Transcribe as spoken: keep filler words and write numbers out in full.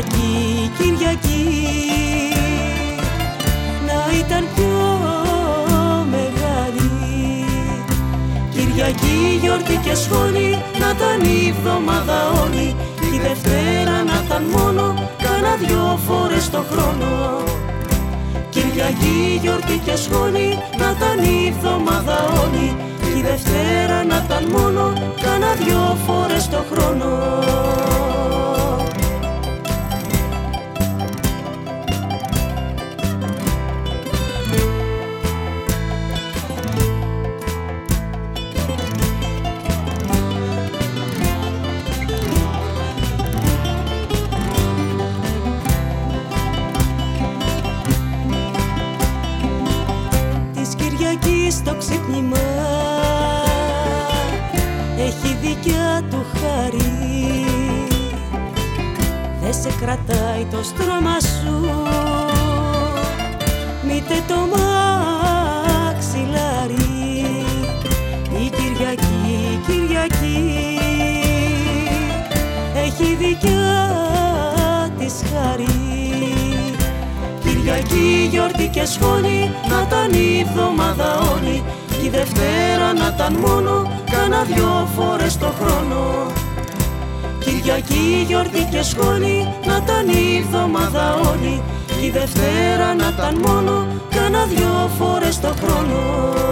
Κυριακή, Κυριακή να ήταν πιο μεγάλη. Κυριακή, γιορτή και σχόλη να ήταν η βδομάδα όλη. Η Δευτέρα να ήταν μόνο κάνα δυο φορές το χρόνο. Κυριακή, γιορτή και σχόλη να ήταν η βδομάδα όλη. Η Δευτέρα να ήταν μόνο κάνα δυο φορές το χρόνο. Στο ξύπνημα έχει δικιά του χαρή. Δε σε κρατάει το στρώμα σου, μήτε το μαξιλάρι. Η Κυριακή, Κυριακή έχει δικιά της χαρή. Κυριακή, γιορτή και σχόλη να ήταν η βδομάδα όλη. Κι η Δευτέρα να ήταν μόνο κάνα δυο φορές το χρόνο. Κυριακή, γιορτή και σχόλη να ήταν η βδομάδα όλη. Κι η Δευτέρα να ήταν μόνο κάνα δυο φορές το χρόνο.